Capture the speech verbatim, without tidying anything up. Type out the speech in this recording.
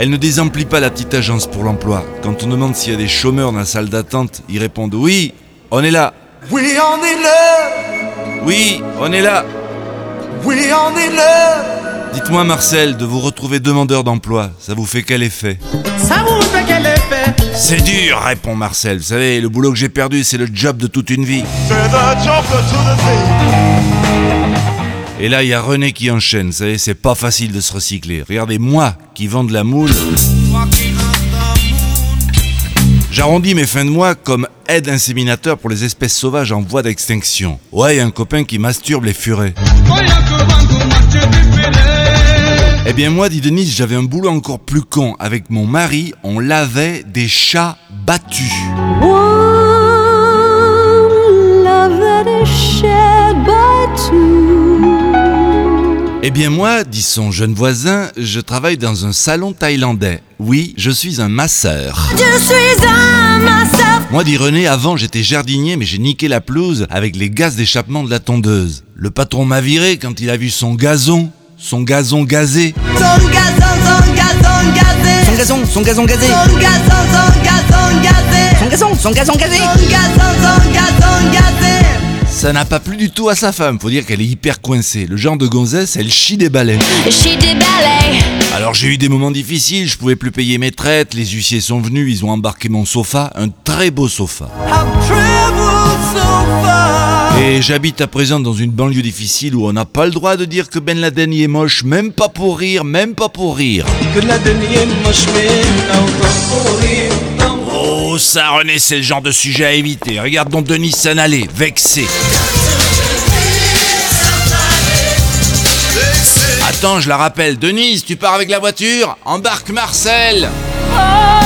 Elle ne désemplit pas la petite agence pour l'emploi. Quand on demande s'il y a des chômeurs dans la salle d'attente, ils répondent « Oui, on est là ». Oui, on est là. Oui, on est là. Oui, on est là. Dites-moi Marcel, de vous retrouver demandeur d'emploi, ça vous fait quel effet ? Ça vous fait quel effet? C'est dur, répond Marcel. Vous savez, le boulot que j'ai perdu, c'est le job de toute une vie. C'est the job de toute une vie. Et là, il y a René qui enchaîne. Vous savez, c'est pas facile de se recycler. Regardez, moi, qui vends de la moule, j'arrondis mes fins de mois comme aide inséminateur pour les espèces sauvages en voie d'extinction. Ouais, il y a un copain qui masturbe les furets. Eh bien moi, dit Denise, j'avais un boulot encore plus con. Avec mon mari, on lavait des chats battus. On lavait des chats battus. Eh bien moi, dit son jeune voisin, je travaille dans un salon thaïlandais. Oui, je suis un masseur. Je suis un masseur. Moi, dit René, avant j'étais jardinier, mais j'ai niqué la pelouse avec les gaz d'échappement de la tondeuse. Le patron m'a viré quand il a vu son gazon, son gazon gazé. Son gazon, son gazon gazé. Son gazon, son gazon gazé. Son gazon, son gazon gazé. Son gazon, son gazon gazé. Son gazon, son gazon gazé. Ça n'a pas plu du tout à sa femme, faut dire qu'elle est hyper coincée. Le genre de gonzesse, elle chie des balais. Chie des balais. Alors j'ai eu des moments difficiles, je pouvais plus payer mes traites, les huissiers sont venus, ils ont embarqué mon sofa, un très beau sofa. I've traveled so far. Et j'habite à présent dans une banlieue difficile où on n'a pas le droit de dire que Ben Laden y est moche, même pas pour rire, même pas pour rire. Oh ça René, c'est le genre de sujet à éviter. Regarde donc Denis s'en aller, vexé. Attends, je la rappelle. Denise, tu pars avec la voiture ? Embarque Marcel. Oh.